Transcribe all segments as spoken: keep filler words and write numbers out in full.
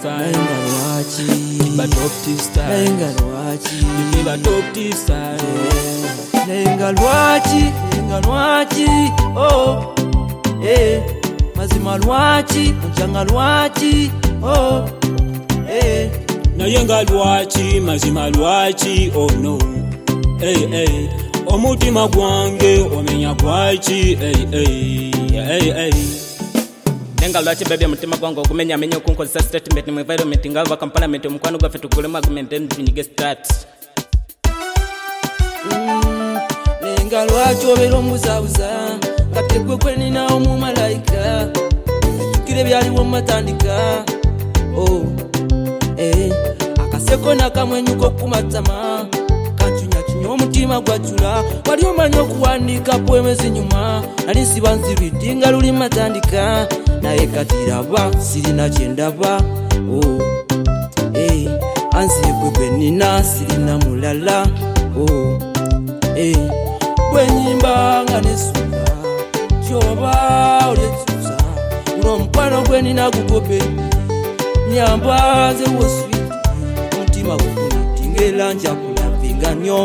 style. Nenga Adoptive style. Nenga Adoptive style. Nenga lwachi, nenga lwachi, oh, eh, mazima lwachi, njanga lwachi, oh, eh. Nayenga lwachi, mazima lwachi, oh no, hey, hey. Omutima gwange, omenya gwachi, hey, hey, hey, hey. Nenga lwachi baby mutima gwangu okumenya menyo kunkozesa statement mu environment ngava parliament omukwano gwaffe tugulemu argument then tunyige start. Nenga lwachi obeera omuzabuza nga tegwe kwe nina omumalaika ajukire byaliwo matandika, oh, eh, akaseko nakamwenyuka okumatama kanchunya chunya omutima gwajula wali omanyi okuwandika poemezi nyuma nali nsiba nzibidde nga luli matandika naye kati raba sirina kyendaba, oh, eh, anzigwe gwe nina sirina mulala, oh, eh, bwenyimba nga nesula kyoba olyetusa uno omukwano gwe nina gugobe nyamba nze woswiti omutima gukulitinga era njakulambinga nnyo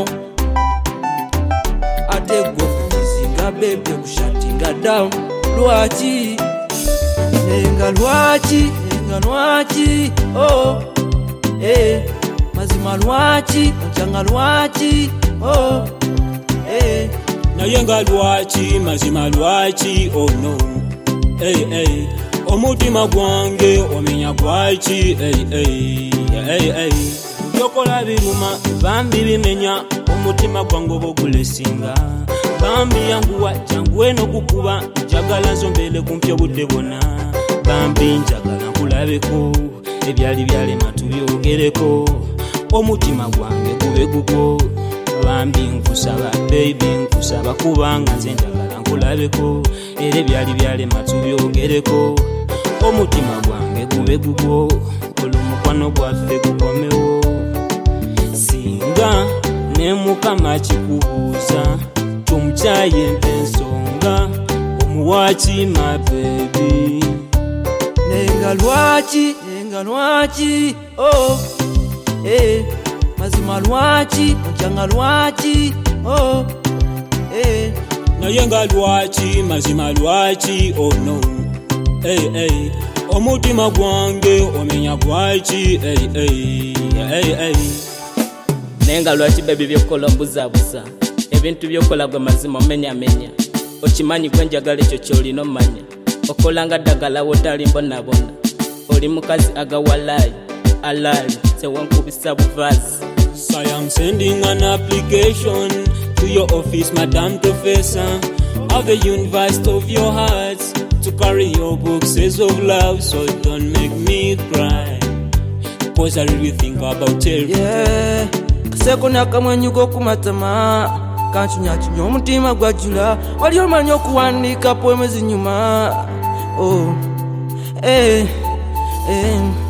ate gwe okukizinga bebe okushatinga down. Lwaki nenga lwaki nenga lwaki, oh, eh, mazima lwaki njanga lwaki, oh, eh. Nayenga lwachi, mazima lwachi, oh no, hey, hey. Omutima gwange, omenya gwachi, hey, hey, hey, hey. Byokola biruma, bambi bimenya, omutima gwange bogulesinga. Bambi yanguwa, janguwe no kukuba, njagala nzombele kumpi obudde bwonna. Bambi njagala nkulabeko, ebyali byalema tubyogereko. Omutima gwange gube gugwo. Bambi nkusaba baby nkusaba kubanga nze njagala nkulabeko era ebyali byalema tubyogereko. Omutima gwange gube gugwo olumukwano gwaffe gukomewo singa ne mukama kikubuuza kyomukyaye mpensonga omuwaaki my baby. Nenga lwachi nenga lwachi, oh, eh, mazima lwachi njanga lwachi, oh, eh. Nayenga lwachi, mazima lwachi, oh no, hey, hey. Omutima gwange, omenya gwachi, hey, hey, hey, hey. Nenga lwachi baby byokola mbuzabuza ebintu byokola gwe mazima omenya menya okimanyi gwe njagala ekyo kyolina omanya okolanga ddagala wotali mbonabona oli mukazi agawalayi alali sewankubisa buvazi. So I am sending an application to your office, Madam Professor of the University of your heart, to carry your boxes of love, so don't make me cry, cause I really think about it. Yeah, kaseko nakamwenyuka okumatama kanchunya chunya omutima gwajula wali omanyi okuwandika poemezi nyuma, oh, eh, eh.